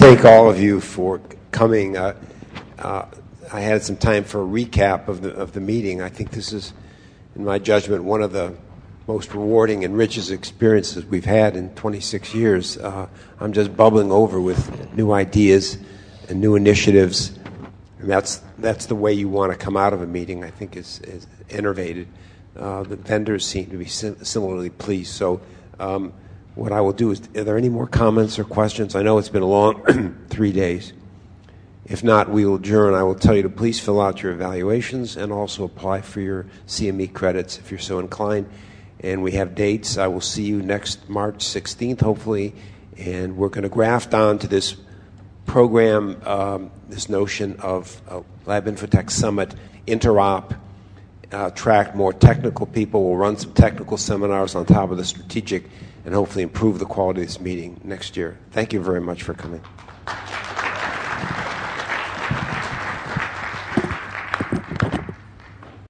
thank all of you for coming. I had some time for a recap of the meeting. I think this is, in my judgment, one of the most rewarding and richest experiences we've had in 26 years. I'm just bubbling over with new ideas and new initiatives, and that's the way you want to come out of a meeting. I think is innovative. The vendors seem to be similarly pleased. So what I will do is, are there any more comments or questions? I know it's been a long 3 days. If not, we will adjourn. I will tell you to please fill out your evaluations and also apply for your CME credits if you're so inclined. And we have dates. I will see you next March 16th, hopefully. And we're going to graft onto this program this notion of Lab Infotech Summit Interop, attract more technical people. We'll run some technical seminars on top of the strategic and hopefully improve the quality of this meeting next year. Thank you very much for coming.